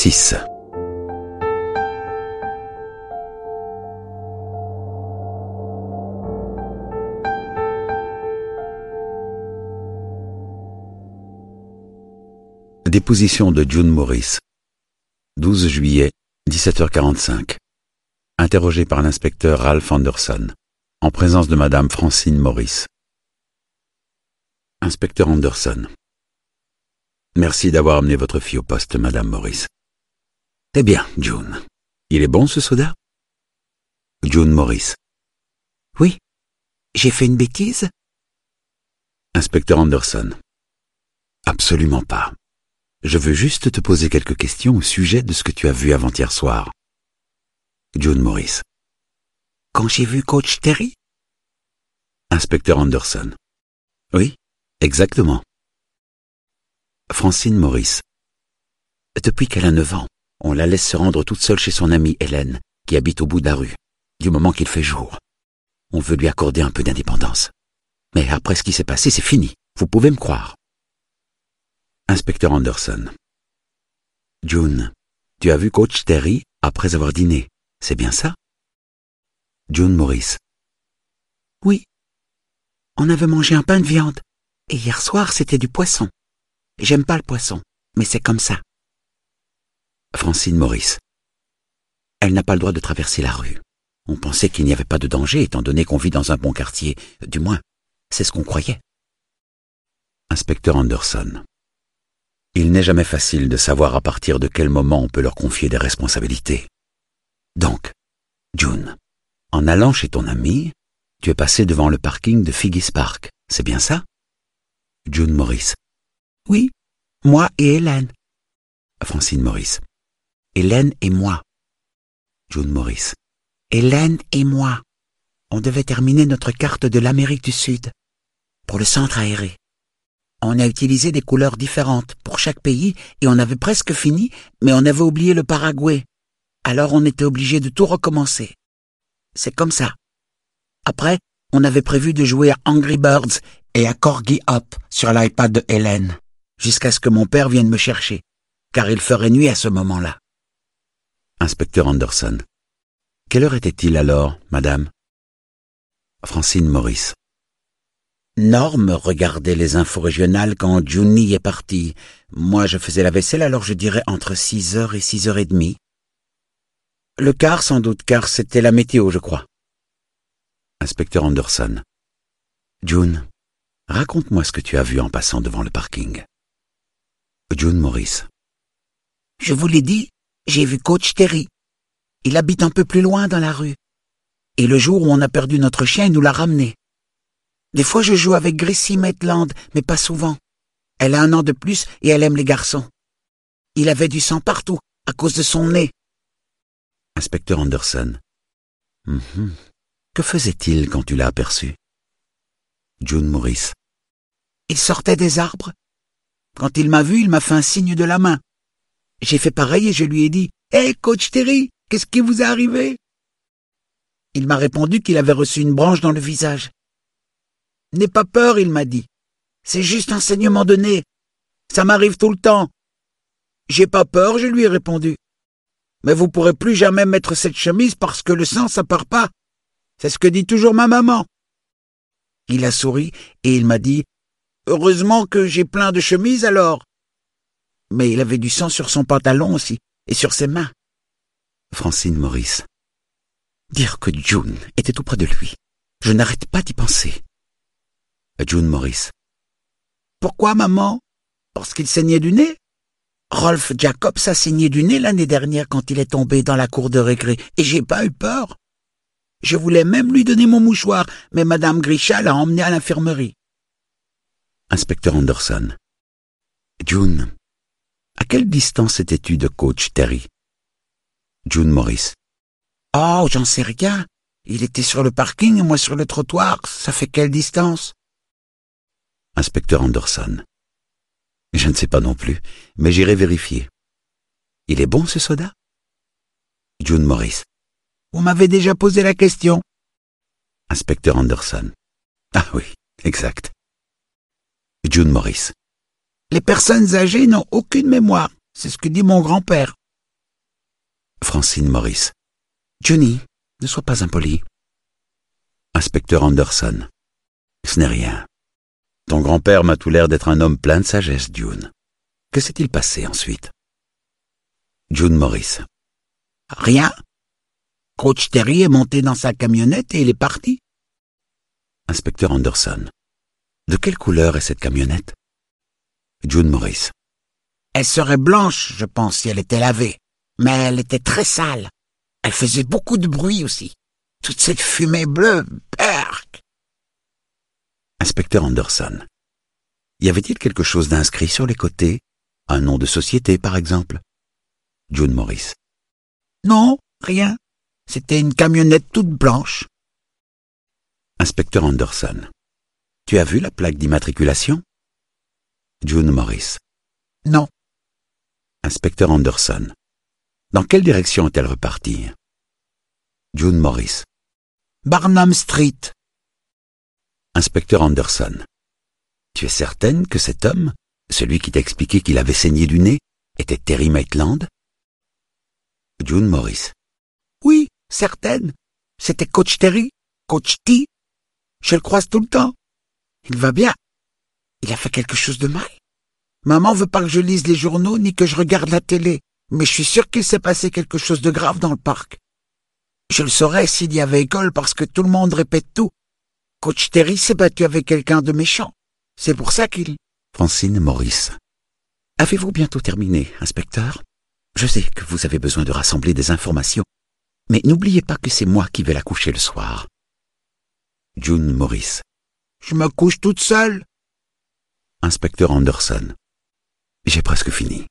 6. Déposition de June Morris. 12 juillet, 17h45. Interrogé par l'inspecteur Ralph Anderson, en présence de Madame Francine Morris. Inspecteur Anderson. Merci d'avoir amené votre fille au poste, Madame Morris. Eh bien, June, il est bon ce soda? June Morris. Oui, j'ai fait une bêtise? Inspecteur Anderson. Absolument pas. Je veux juste te poser quelques questions au sujet de ce que tu as vu avant-hier soir. June Morris. Quand j'ai vu coach Terry? Inspecteur Anderson. Oui, exactement. Francine Morris. Depuis qu'elle a 9 ans, on la laisse se rendre toute seule chez son amie Hélène, qui habite au bout de la rue, du moment qu'il fait jour. On veut lui accorder un peu d'indépendance. Mais après ce qui s'est passé, c'est fini. Vous pouvez me croire. Inspecteur Anderson. June, tu as vu coach Terry après avoir dîné, c'est bien ça? June Morris. Oui. On avait mangé un pain de viande. Et hier soir, c'était du poisson. J'aime pas le poisson, mais c'est comme ça. Francine Morris. Elle n'a pas le droit de traverser la rue. On pensait qu'il n'y avait pas de danger étant donné qu'on vit dans un bon quartier. Du moins, c'est ce qu'on croyait. Inspecteur Anderson. Il n'est jamais facile de savoir à partir de quel moment on peut leur confier des responsabilités. Donc, June, en allant chez ton ami, tu es passé devant le parking de Figgis Park, c'est bien ça? June Morris. Oui, moi et Hélène. Francine Morris. Hélène et moi. June Morris. Hélène et moi. On devait terminer notre carte de l'Amérique du Sud pour le centre aéré. On a utilisé des couleurs différentes pour chaque pays et on avait presque fini, mais on avait oublié le Paraguay. Alors on était obligé de tout recommencer. C'est comme ça. Après, on avait prévu de jouer à Angry Birds et à Corgi Up sur l'iPad de Hélène, jusqu'à ce que mon père vienne me chercher, car il ferait nuit à ce moment-là. Inspecteur Anderson. Quelle heure était-il alors, madame? Francine Morris. Norm regardait les infos régionales quand Juni est parti. Moi, je faisais la vaisselle, alors je dirais entre 6h et 6h30. Le quart, sans doute, car c'était la météo, je crois. Inspecteur Anderson. June, raconte-moi ce que tu as vu en passant devant le parking. June Morris. Je vous l'ai dit, j'ai vu coach Terry. Il habite un peu plus loin dans la rue. Et le jour où on a perdu notre chien, il nous l'a ramené. Des fois, je joue avec Gracie Maitland, mais pas souvent. Elle a 1 an de plus et elle aime les garçons. Il avait du sang partout, à cause de son nez. Inspecteur Anderson. Que faisait-il quand tu l'as aperçu? June Morris. Il sortait des arbres. Quand il m'a vu, il m'a fait un signe de la main. J'ai fait pareil et je lui ai dit « Hey, coach Terry, qu'est-ce qui vous est arrivé ?» Il m'a répondu qu'il avait reçu une branche dans le visage. « N'aie pas peur, il m'a dit. C'est juste un saignement de nez. Ça m'arrive tout le temps. » J'ai pas peur, je lui ai répondu. Mais vous pourrez plus jamais mettre cette chemise parce que le sang, ça part pas. C'est ce que dit toujours ma maman. Il a souri et il m'a dit « Heureusement que j'ai plein de chemises alors. » Mais il avait du sang sur son pantalon aussi et sur ses mains. Francine Morris. Dire que June était tout près de lui. Je n'arrête pas d'y penser. June Morris. Pourquoi, maman? Parce qu'il saignait du nez? Rolf Jacobs a saigné du nez l'année dernière quand il est tombé dans la cour de récré et j'ai pas eu peur. Je voulais même lui donner mon mouchoir, mais Madame Grisha l'a emmené à l'infirmerie. Inspecteur Anderson. June, à quelle distance étais-tu de coach Terry? June Morris. Oh, j'en sais rien. Il était sur le parking et moi sur le trottoir. Ça fait quelle distance? Inspecteur Anderson. Je ne sais pas non plus, mais j'irai vérifier. Il est bon ce soda? June Morris. Vous m'avez déjà posé la question. Inspecteur Anderson. Ah oui, exact. June Morris. Les personnes âgées n'ont aucune mémoire. C'est ce que dit mon grand-père. Francine Maurice. Johnny, ne sois pas impoli. Inspecteur Anderson. Ce n'est rien. Ton grand-père m'a tout l'air d'être un homme plein de sagesse, June. Que s'est-il passé ensuite? June Maurice. Rien. Coach Terry est monté dans sa camionnette et il est parti. Inspecteur Anderson. De quelle couleur est cette camionnette? June Maurice. Elle serait blanche, je pense, si elle était lavée. Mais elle était très sale. Elle faisait beaucoup de bruit aussi. Toute cette fumée bleue, berk. Inspecteur Anderson. Y avait-il quelque chose d'inscrit sur les côtés? Un nom de société, par exemple? June Maurice. Non, rien. C'était une camionnette toute blanche. Inspecteur Anderson. Tu as vu la plaque d'immatriculation? June Maurice. Non. Inspecteur Anderson. Dans quelle direction est-elle repartie? June Maurice. Barnum Street. Inspecteur Anderson. Tu es certaine que cet homme, celui qui t'a expliqué qu'il avait saigné du nez, était Terry Maitland? June Maurice. Oui, certaine. C'était Coach Terry, Coach T. Je le croise tout le temps. Il va bien. Il a fait quelque chose de mal. Maman veut pas que je lise les journaux ni que je regarde la télé, mais je suis sûr qu'il s'est passé quelque chose de grave dans le parc. Je le saurais s'il y avait école parce que tout le monde répète tout. Coach Terry s'est battu avec quelqu'un de méchant. C'est pour ça qu'il... Francine Maurice. Avez-vous bientôt terminé, inspecteur? Je sais que vous avez besoin de rassembler des informations, mais n'oubliez pas que c'est moi qui vais la coucher le soir. June Maurice. Je me couche toute seule. Inspecteur Anderson. J'ai presque fini.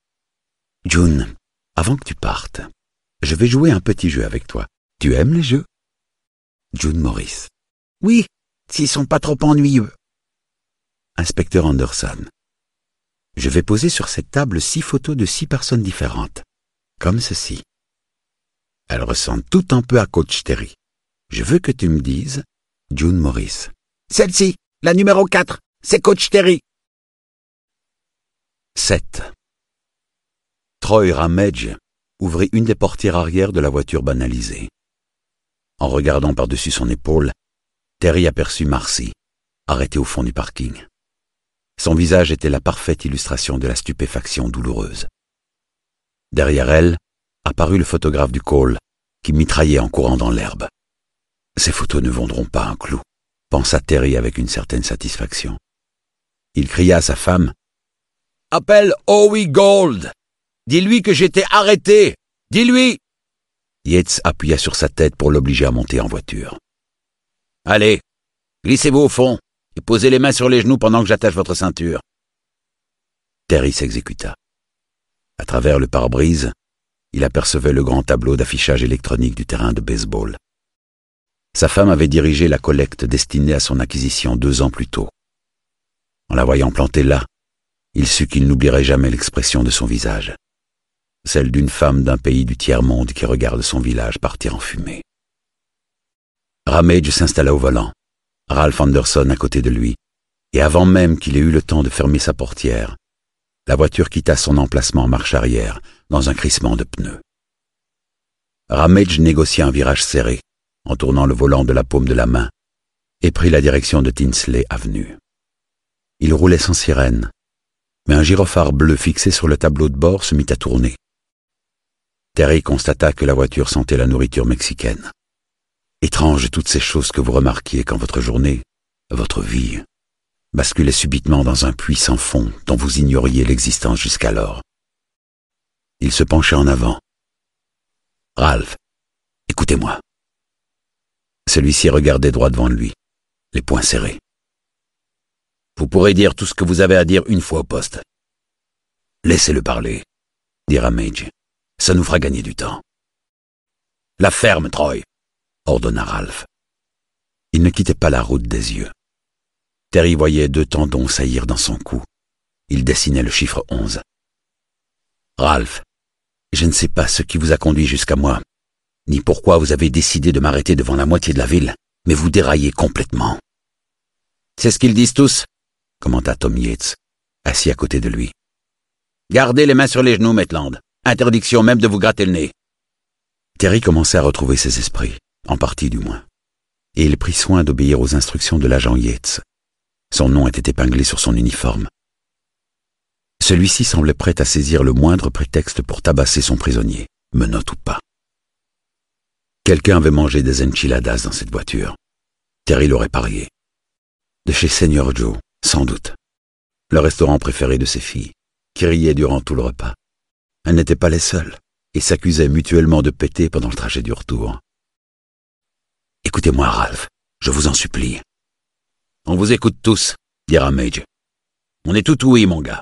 June, avant que tu partes, je vais jouer un petit jeu avec toi. Tu aimes les jeux? June Maurice. Oui, s'ils sont pas trop ennuyeux. Inspecteur Anderson. Je vais poser sur cette table 6 photos de 6 personnes différentes, comme ceci. Elles ressemblent toutes un peu à Coach Terry. Je veux que tu me dises, June Maurice. Celle-ci, la numéro 4, c'est Coach Terry. 7. Troy Ramage ouvrit une des portières arrière de la voiture banalisée. En regardant par-dessus son épaule, Terry aperçut Marcy, arrêtée au fond du parking. Son visage était la parfaite illustration de la stupéfaction douloureuse. Derrière elle, apparut le photographe du call, qui mitraillait en courant dans l'herbe. Ces photos ne vendront pas un clou, pensa Terry avec une certaine satisfaction. Il cria à sa femme, « Appelle Howie Gold! Dis-lui que j'étais arrêté! Dis-lui !» Yates appuya sur sa tête pour l'obliger à monter en voiture. « Allez, glissez-vous au fond et posez les mains sur les genoux pendant que j'attache votre ceinture. » Terry s'exécuta. À travers le pare-brise, il apercevait le grand tableau d'affichage électronique du terrain de baseball. Sa femme avait dirigé la collecte destinée à son acquisition 2 ans plus tôt. En la voyant plantée là, il sut qu'il n'oublierait jamais l'expression de son visage, celle d'une femme d'un pays du tiers-monde qui regarde son village partir en fumée. Ramage s'installa au volant, Ralph Anderson à côté de lui, et avant même qu'il ait eu le temps de fermer sa portière, la voiture quitta son emplacement en marche arrière, dans un crissement de pneus. Ramage négocia un virage serré, en tournant le volant de la paume de la main, et prit la direction de Tinsley Avenue. Il roulait sans sirène, mais un gyrophare bleu fixé sur le tableau de bord se mit à tourner. Terry constata que la voiture sentait la nourriture mexicaine. Étrange toutes ces choses que vous remarquiez quand votre journée, votre vie, basculait subitement dans un puits sans fond dont vous ignoriez l'existence jusqu'alors. Il se pencha en avant. « Ralph, écoutez-moi. » Celui-ci regardait droit devant lui, les poings serrés. « Vous pourrez dire tout ce que vous avez à dire une fois au poste. »« Laissez-le parler, » dit Ramage. « Ça nous fera gagner du temps. »« La ferme, Troy !» ordonna Ralph. Il ne quittait pas la route des yeux. Terry voyait 2 tendons saillir dans son cou. Il dessinait le chiffre 11. « Ralph, je ne sais pas ce qui vous a conduit jusqu'à moi, ni pourquoi vous avez décidé de m'arrêter devant la moitié de la ville, mais vous déraillez complètement. »« C'est ce qu'ils disent tous, » commenta Tom Yates, assis à côté de lui. « Gardez les mains sur les genoux, Maitland. Interdiction même de vous gratter le nez. Terry commençait à retrouver ses esprits, en partie du moins, et il prit soin d'obéir aux instructions de l'agent Yates. Son nom était épinglé sur son uniforme. Celui-ci semblait prêt à saisir le moindre prétexte pour tabasser son prisonnier, menottes ou pas. Quelqu'un avait mangé des enchiladas dans cette voiture. Terry l'aurait parié. De chez Seigneur Joe, sans doute. Le restaurant préféré de ses filles, qui riaient durant tout le repas. Elles n'étaient pas les seules, et s'accusaient mutuellement de péter pendant le trajet du retour. « Écoutez-moi, Ralph, je vous en supplie. »« On vous écoute tous, » dira Madge. « On est tout ouïe, mon gars. »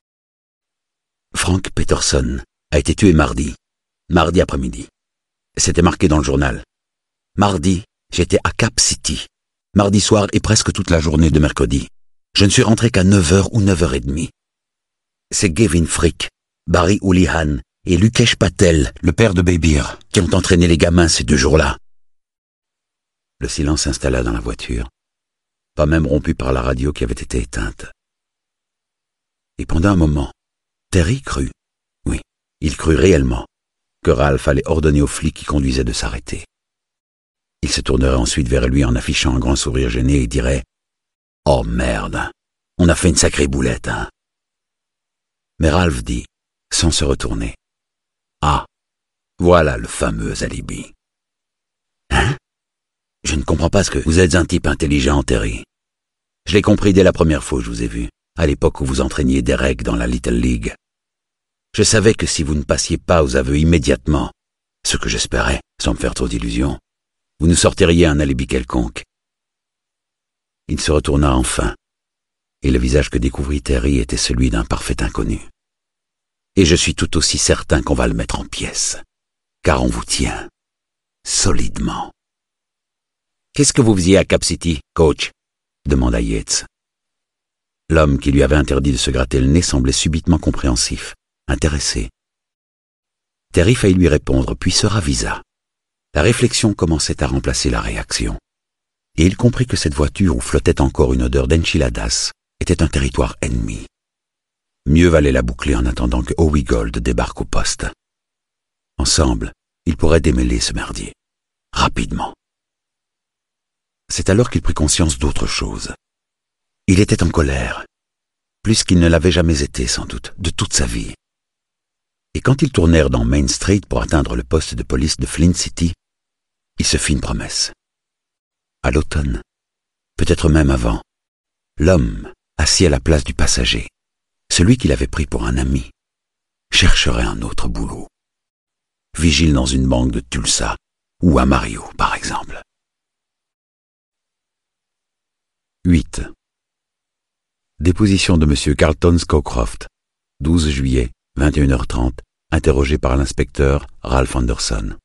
Frank Peterson a été tué mardi après-midi. C'était marqué dans le journal. Mardi, j'étais à Cap City. Mardi soir et presque toute la journée de mercredi. Je ne suis rentré qu'à 9h ou 9h30. C'est Gavin Frick, Barry Houlihan et Lukesh Patel, le père de Babir, qui ont entraîné les gamins ces 2 jours-là. Le silence s'installa dans la voiture, pas même rompu par la radio qui avait été éteinte. Et pendant un moment, Terry crut, oui, il crut réellement, que Ralph allait ordonner aux flics qui conduisaient de s'arrêter. Il se tournerait ensuite vers lui en affichant un grand sourire gêné et dirait « Oh merde, on a fait une sacrée boulette, hein ?» Mais Ralph dit, sans se retourner, « Ah, voilà le fameux alibi. »« Hein ? Je ne comprends pas ce que... Vous êtes un type intelligent, Terry. Je l'ai compris dès la première fois que je vous ai vu, à l'époque où vous entraîniez Derek dans la Little League. Je savais que si vous ne passiez pas aux aveux immédiatement, ce que j'espérais, sans me faire trop d'illusions, vous nous sortiriez un alibi quelconque. » Il se retourna enfin, et le visage que découvrit Terry était celui d'un parfait inconnu. « Et je suis tout aussi certain qu'on va le mettre en pièces, car on vous tient, solidement. »« Qu'est-ce que vous faisiez à Cap City, coach ?» demanda Yates. L'homme qui lui avait interdit de se gratter le nez semblait subitement compréhensif, intéressé. Terry faillit lui répondre, puis se ravisa. La réflexion commençait à remplacer la réaction. Et il comprit que cette voiture où flottait encore une odeur d'enchiladas était un territoire ennemi. Mieux valait la boucler en attendant que Howie Gold débarque au poste. Ensemble, ils pourraient démêler ce merdier. Rapidement. C'est alors qu'il prit conscience d'autre chose. Il était en colère, plus qu'il ne l'avait jamais été sans doute, de toute sa vie. Et quand ils tournèrent dans Main Street pour atteindre le poste de police de Flint City, il se fit une promesse. À l'automne, peut-être même avant, l'homme, assis à la place du passager, celui qu'il avait pris pour un ami, chercherait un autre boulot. Vigile dans une banque de Tulsa, ou à Mario, par exemple. 8. Déposition de M. Carlton Scowcroft, 12 juillet, 21h30, interrogé par l'inspecteur Ralph Anderson.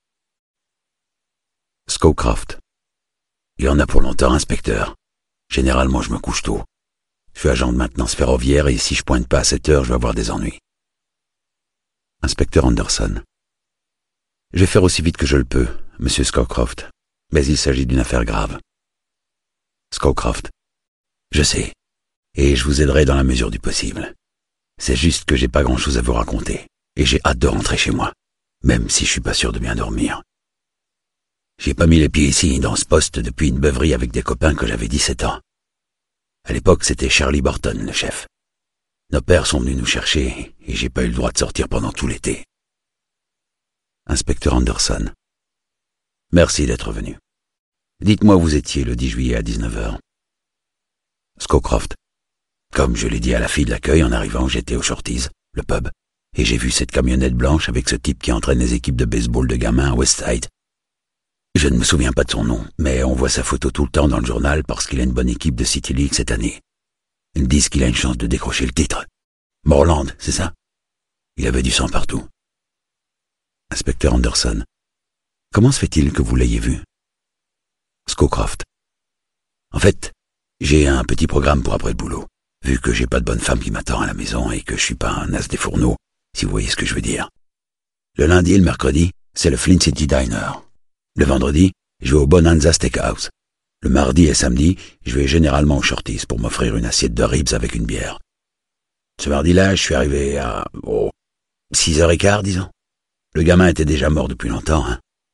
Scowcroft. Il y en a pour longtemps, inspecteur. Généralement, je me couche tôt. Je suis agent de maintenance ferroviaire et si je pointe pas à 7 heures, je vais avoir des ennuis. Inspecteur Anderson. Je vais faire aussi vite que je le peux, monsieur Scowcroft, mais il s'agit d'une affaire grave. Scowcroft. Je sais, et je vous aiderai dans la mesure du possible. C'est juste que j'ai pas grand-chose à vous raconter, et j'ai hâte de rentrer chez moi, même si je suis pas sûr de bien dormir. J'ai pas mis les pieds ici, dans ce poste, depuis une beuverie avec des copains que j'avais 17 ans. À l'époque, c'était Charlie Burton, le chef. Nos pères sont venus nous chercher, et j'ai pas eu le droit de sortir pendant tout l'été. Inspecteur Anderson. Merci d'être venu. Dites-moi où vous étiez le 10 juillet à 19h. Scowcroft. Comme je l'ai dit à la fille de l'accueil en arrivant, j'étais au Shorties, le pub, et j'ai vu cette camionnette blanche avec ce type qui entraîne les équipes de baseball de gamins à Westside. Je ne me souviens pas de son nom, mais on voit sa photo tout le temps dans le journal parce qu'il a une bonne équipe de City League cette année. Ils disent qu'il a une chance de décrocher le titre. Morland, c'est ça? Il avait du sang partout. Inspecteur Anderson. Comment se fait-il que vous l'ayez vu? Scowcroft. En fait, j'ai un petit programme pour après le boulot, vu que j'ai pas de bonne femme qui m'attend à la maison et que je suis pas un as des fourneaux, si vous voyez ce que je veux dire. Le lundi et le mercredi, c'est le Flint City Diner. Le vendredi, je vais au Bonanza Steakhouse. Le mardi et samedi, je vais généralement au Shorties pour m'offrir une assiette de ribs avec une bière. Ce mardi-là, je suis arrivé à 6h15, disons. Le gamin était déjà mort depuis longtemps, hein.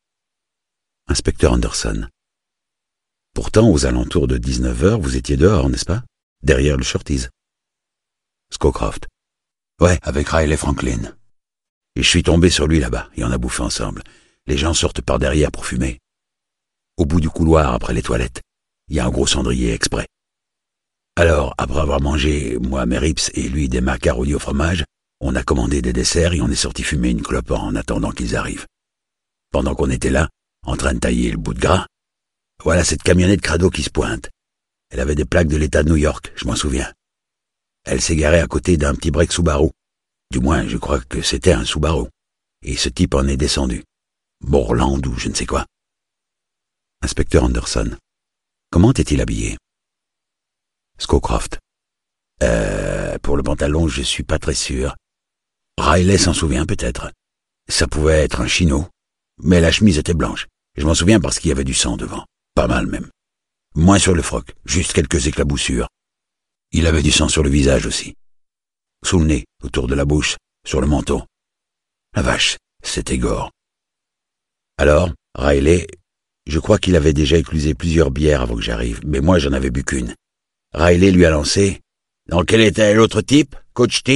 Inspecteur Anderson. Pourtant, aux alentours de 19h, vous étiez dehors, n'est-ce pas? Derrière le Shorties. Scowcroft. Ouais, avec Riley Franklin. Et je suis tombé sur lui là-bas, et on a bouffé ensemble. Les gens sortent par derrière pour fumer. Au bout du couloir, après les toilettes, il y a un gros cendrier exprès. Alors, après avoir mangé, moi mes rips et lui des macaronis au fromage, on a commandé des desserts et on est sorti fumer une clope en attendant qu'ils arrivent. Pendant qu'on était là, en train de tailler le bout de gras, voilà cette camionnette crado qui se pointe. Elle avait des plaques de l'État de New York, je m'en souviens. Elle s'est garée à côté d'un petit break Subaru. Du moins, je crois que c'était un Subaru. Et ce type en est descendu. Borland ou je ne sais quoi. Inspecteur Anderson. Comment est-il habillé? Scowcroft. Pour le pantalon, je suis pas très sûr. Riley s'en souvient peut-être. Ça pouvait être un chino. Mais la chemise était blanche. Je m'en souviens parce qu'il y avait du sang devant. Pas mal même. Moins sur le froc, juste quelques éclaboussures. Il avait du sang sur le visage aussi. Sous le nez, autour de la bouche, sur le menton. La vache, c'était gore. Alors, Riley, je crois qu'il avait déjà éclusé plusieurs bières avant que j'arrive, mais moi j'en avais bu qu'une. Riley lui a lancé « Dans quel état est l'autre type, Coach T ?»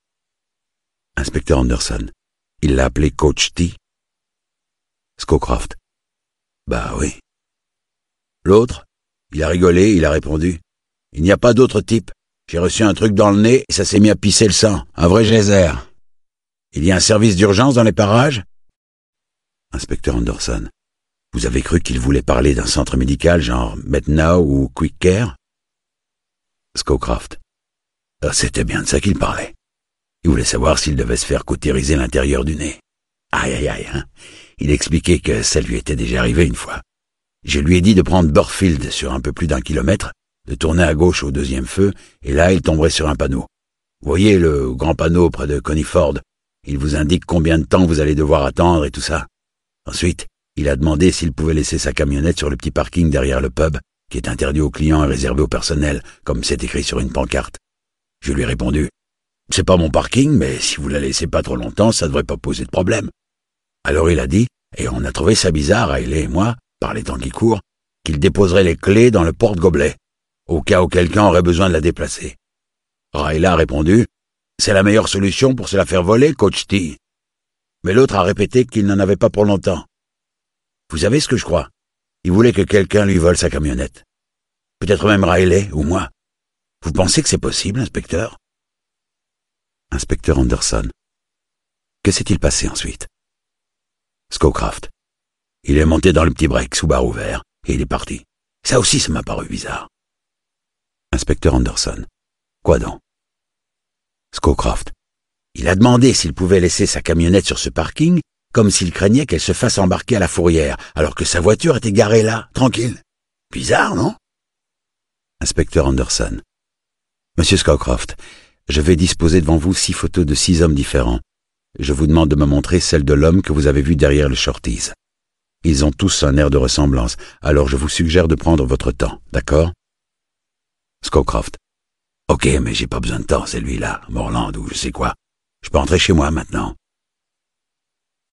Inspecteur Anderson. Il l'a appelé Coach T. Scowcroft. Bah oui. L'autre, il a rigolé, il a répondu « Il n'y a pas d'autre type. J'ai reçu un truc dans le nez et ça s'est mis à pisser le sang. Un vrai geyser. Il y a un service d'urgence dans les parages ?» Inspecteur Anderson. Vous avez cru qu'il voulait parler d'un centre médical genre MedNow ou Quick Care? Scowcroft. C'était bien de ça qu'il parlait. Il voulait savoir s'il devait se faire cautériser l'intérieur du nez. Aïe aïe aïe, hein. Il expliquait que ça lui était déjà arrivé une fois. Je lui ai dit de prendre Burfield sur un peu plus d'1 kilomètre, de tourner à gauche au 2e feu, et là il tomberait sur un panneau. Vous voyez le grand panneau près de Coney Ford? Il vous indique combien de temps vous allez devoir attendre et tout ça. Ensuite, il a demandé s'il pouvait laisser sa camionnette sur le petit parking derrière le pub, qui est interdit aux clients et réservé au personnel, comme c'est écrit sur une pancarte. Je lui ai répondu « C'est pas mon parking, mais si vous la laissez pas trop longtemps, ça devrait pas poser de problème. » Alors il a dit, et on a trouvé ça bizarre, Riley et moi, par les temps qui courent, qu'il déposerait les clés dans le porte-gobelet, au cas où quelqu'un aurait besoin de la déplacer. Riley a répondu « C'est la meilleure solution pour se la faire voler, Coach T. » Mais l'autre a répété qu'il n'en avait pas pour longtemps. Vous savez ce que je crois? Il voulait que quelqu'un lui vole sa camionnette. Peut-être même Riley ou moi. Vous pensez que c'est possible, inspecteur? Inspecteur Anderson. Que s'est-il passé ensuite? Scowcroft. Il est monté dans le petit break Subaru vert et il est parti. Ça aussi, ça m'a paru bizarre. Inspecteur Anderson. Quoi donc? Scowcroft. Il a demandé s'il pouvait laisser sa camionnette sur ce parking, comme s'il craignait qu'elle se fasse embarquer à la fourrière, alors que sa voiture était garée là, tranquille. Bizarre, non? Inspecteur Anderson. Monsieur Scowcroft, je vais disposer devant vous 6 photos de 6 hommes différents. Je vous demande de me montrer celle de l'homme que vous avez vu derrière le Shorties. Ils ont tous un air de ressemblance, alors je vous suggère de prendre votre temps, d'accord? Scowcroft. Ok, mais j'ai pas besoin de temps, c'est lui là, Morland ou je sais quoi. Je peux rentrer chez moi maintenant.